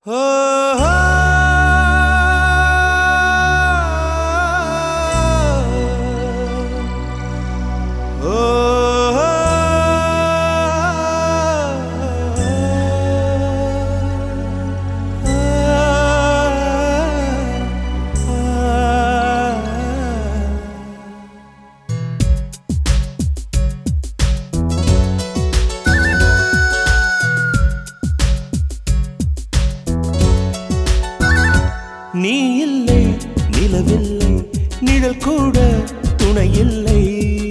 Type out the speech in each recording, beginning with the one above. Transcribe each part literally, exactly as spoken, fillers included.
நீ இல்லை நிலவில்லை நிழல் கூட துணை இல்லை.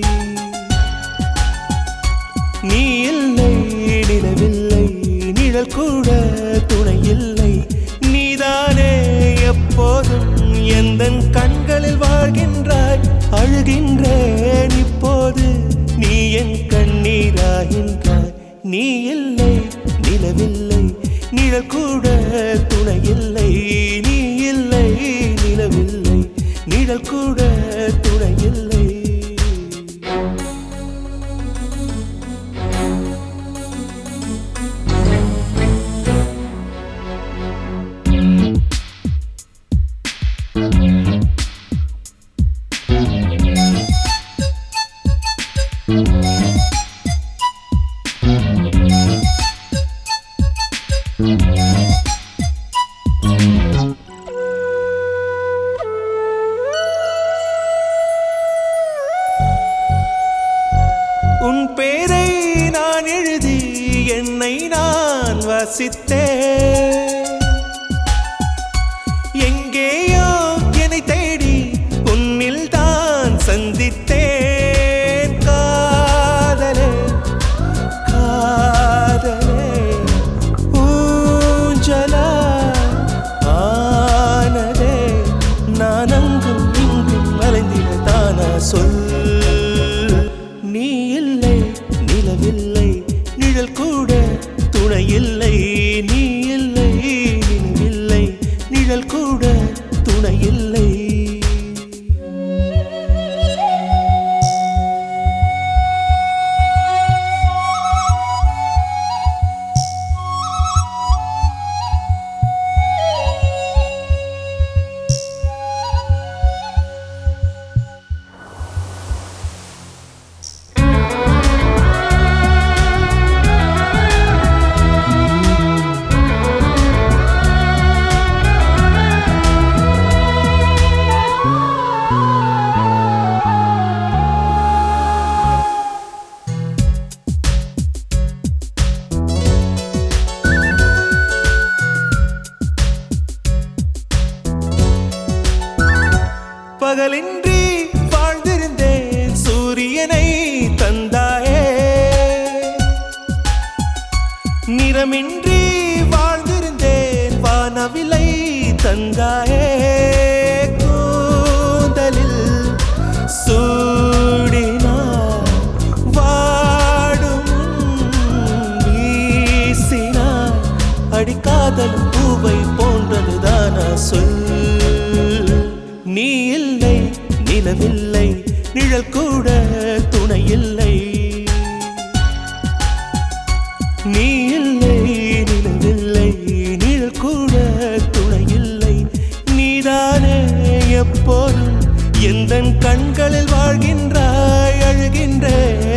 நீ இல்லை நிலவில்லை நிழல் கூட துணை இல்லை. நீதானே எப்போதும் எந்தன் கண்களில் வாழ்கின்றாய். அழுகின்றேன் இப்போது நீ என் கண்ணீராகின்றாய். நீ இல்லை நிலவில்லை நிழல் கூட துணை இல்லை. நீ இல்லை நிலவில்லை நிழல் கூட துணை இல்லை. உன் பேரை நான் எழுதி என்னை நான் வாசித்தேன். எங்கேயோ என்னை தேடி உன்னில் தான் சந்தித்தேன். காதலே காதலே ஊஞ்சலா ஆனதே. நான் அங்கும் இங்கும் அலைந்திட தானா சொல். நீ இல்லை நிலவில்லை நிழல் கூட துணை இல்லை. நீ இல்லை நிலவில்லை நிழல் கூட துணை இல்லை. பகலின்றி வாழ்ந்திருந்தேன் சூரியனை தந்தாயே. நிறமின்றி வாழ்ந்திருந்தேன் வானவிலை தந்தாயே. கூந்தலில் சூடினாய் வாடும் வீசினாய். அடிக்காதலும் பூவை போன்றதுதானா சொல். நீ இல்லை நிலவில்லை நிழல் கூட துணை இல்லை. நீ இல்லை நிலவில்லை நிழல் கூட துணை இல்லை. நீதானே எப்போதும் எந்தன் கண்களில் வாழ்கின்றாய். அழுகின்றேன்